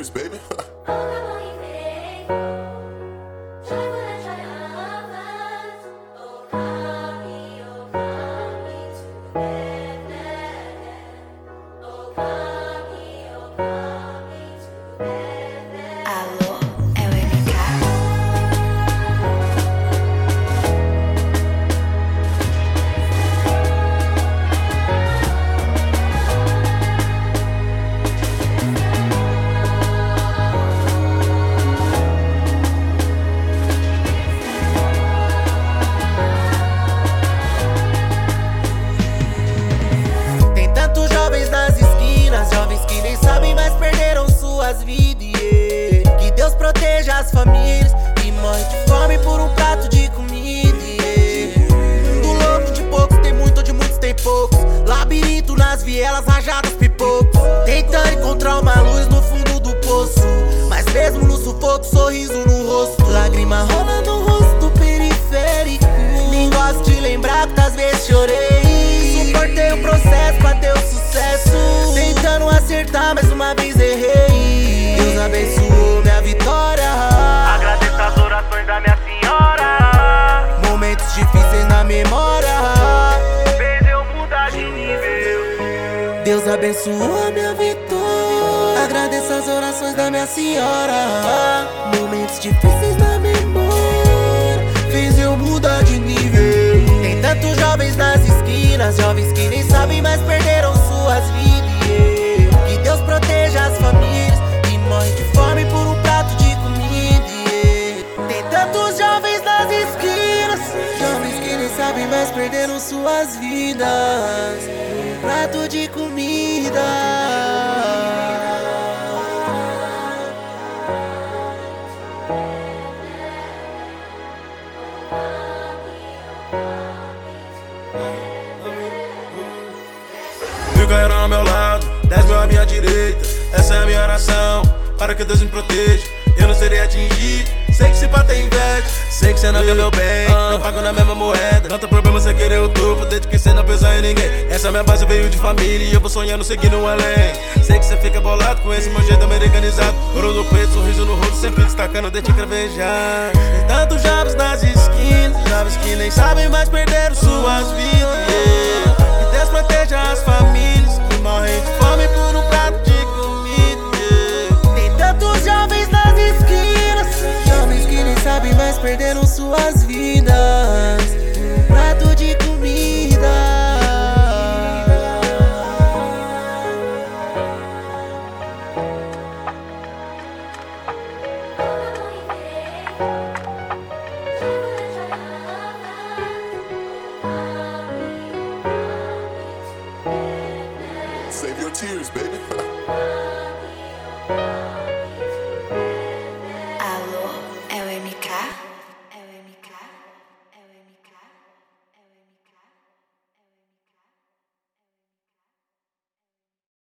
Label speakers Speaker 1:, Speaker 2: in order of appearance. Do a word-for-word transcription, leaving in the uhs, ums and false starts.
Speaker 1: tears, baby.
Speaker 2: Alô, é o M K.
Speaker 3: Tem tantos jovens nas esquinas, jovens que nem sabem, mas perderam suas vidas. Yeah. Que Deus proteja as famílias que morrem de fome por um prato de comida. Yeah. Mundo louco de poucos tem muito, de muitos tem poucos. Labirinto nas vielas, rajadas, pipocos. Tentando encontrar uma luz no fundo do poço, mas mesmo no sufoco, sorriso no rosto. Lágrima rola no rosto periférico. Nem gosto de lembrar quantas vezes chorei. Suportei o processo pra ter o sucesso, tentando acertar, mas uma vez errei. Deus abençoou minha vitória.
Speaker 4: Agradeço as orações da minha senhora.
Speaker 3: Momentos difíceis na memória,
Speaker 4: Fez eu mudar de nível.
Speaker 3: Deus abençoou a minha vitória. Agradeço as orações da minha senhora. Momentos difíceis na memória, fez eu mudar de nível. Tem tantos jovens nas esquinas, jovens que nem sabem, mas perderam suas vidas. Yeah. Que Deus proteja as famílias que morrem de fome por um prato de comida. Yeah. Tem tantos jovens nas esquinas, jovens que nem sabem, mas perderam suas vidas por um prato de comida.
Speaker 5: Mil caíram ao meu lado, dez mil à minha direita. Essa é a minha oração, para que Deus me proteja. Eu não serei atingido, sei que se bater inveja. Sei que cê não quer meu bem, não pago na mesma moeda. Não tem problema cê querer o topo, desde que cê não pensa em ninguém. Essa minha base veio de família e eu vou sonhando seguindo além. Sei que cê fica bolado com esse meu jeito americanizado. Ouro no peito, sorriso no rosto, sempre destacando, dente cravejar. Tem tantos jovens nas esquinas, jovens que nem sabem, mas perderam suas vidas. Yeah. Que Deus proteja as famílias que morrem de fome por um prato de comida. Yeah.
Speaker 3: Tem tantos jovens nas esquinas, jovens que nem sabem, mas perderam suas vidas por um prato de comida.
Speaker 1: Save your tears, baby.